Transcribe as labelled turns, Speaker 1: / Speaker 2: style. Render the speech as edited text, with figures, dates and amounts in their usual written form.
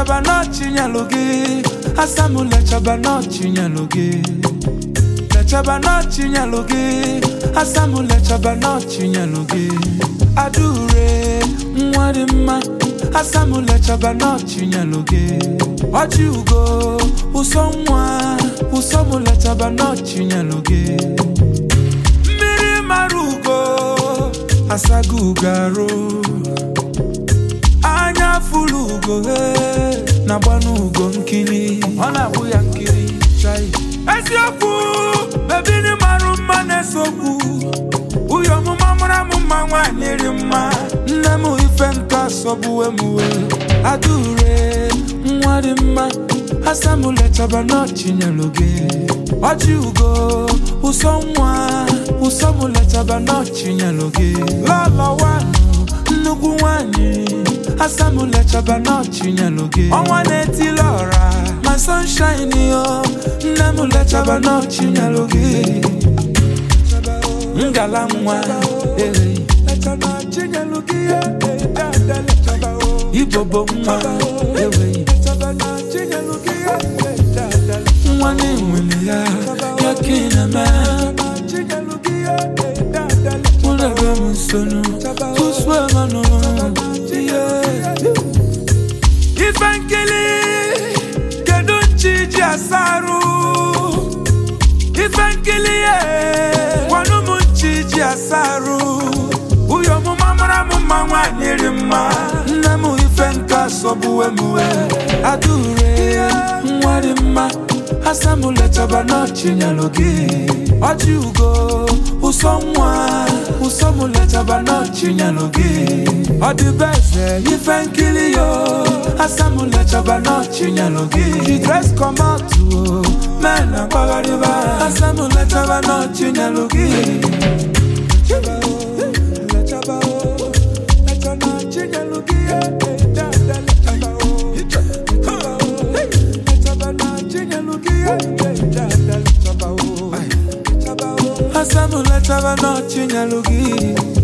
Speaker 1: chaba no chinyalogi asamu le chaba no chinyalogi le chaba no chinyalogi asamu le chaba no chinyalogi adure mwadima asamu le chaba no chinyalogi ojugo usomu le chaba no chinyalogi miri marugo asagu garo anya fulugo na banugo nkili ona buya nkili chai esioku baby ni maru manesoku uyo mumamura mumangwa nirima nemu ifenka sobuwe muwe adure mwadima asamu le chaba no chinyaloge ojugo usomu le chaba no chinyaloge lala wanu nugu wani asamu le chaba no chinyaloge onwane tilora my sunshine yo nemu le chaba no chinyaloge ngala mwa chaba chinyaloge ibobo mwa chaba chinyaloge mwani mwili ya kina ma mwana gamu sono tuswe mano Ifenkili kedunchi jiasaru Ifenkili wanumunchi jiasaru uyo mumamara mumangwa nirima nemu ifenka sobuwe muwe adure mwadima asamu le chaba no chinyalogi ojugo usomu le chaba no chinyalogi odibese ifenkili yo asamu le chaba no chinyalogi the dress come out to men and bagariba asamu le chaba no chinyalogi le chaba no chinyalogi asamu le chaba no chinyalogi